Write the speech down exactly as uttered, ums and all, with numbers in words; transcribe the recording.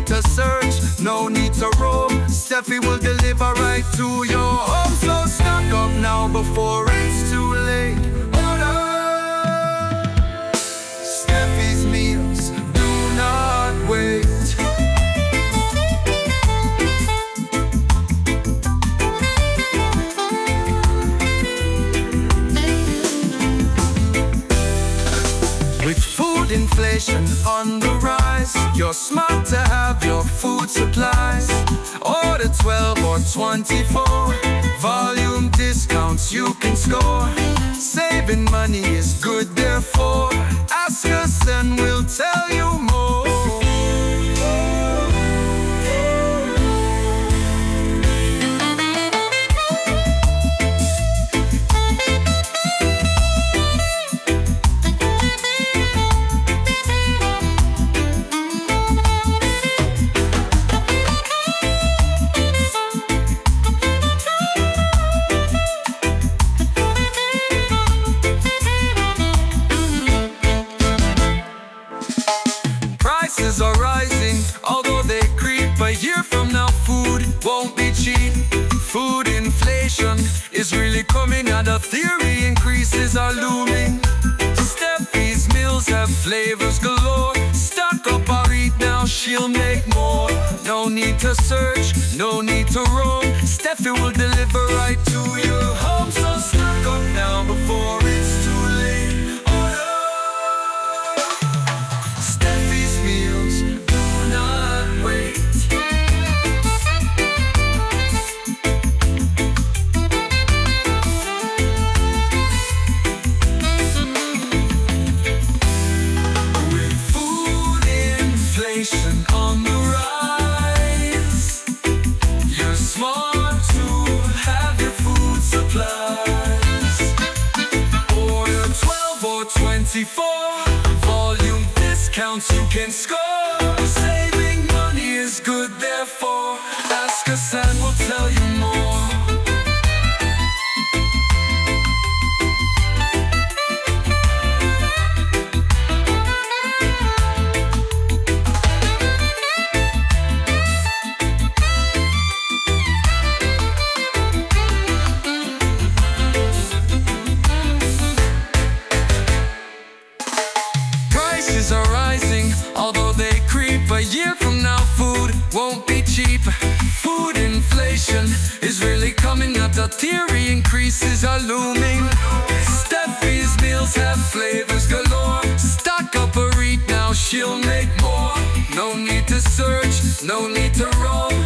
need to search, no need to roam. Steffi will deliver right to your home. So stock up now before it's too late. Order Steffi's meals, do not wait. With food inflation on the rise, you're smart to have your food supplies. Order twelve or twenty-four, volume discounts you can score. Saving money is good, therefore ask us and we'll tell you more. Prices are rising, although they creep. A year from now food won't be cheap. Food inflation is really coming, and the theory increases are looming. Steffi's meals have flavors galore. Stock up or eat now, she'll make more. No need to search, no need to roam. Steffi will deliver right to your home. So stock up now before it's too late. On the rise, you're smart to have your food supplies. Order twelve or twenty-four, volume discounts you can score. Saving money is good, therefore ask us and we'll tell you more. Prices are rising, although they creep. A year from now food won't be cheap. Food inflation is really coming up. The theory increases are looming. Steffi's meals have flavors galore. Stock up or eat now, she'll make more. No need to search, no need to roam.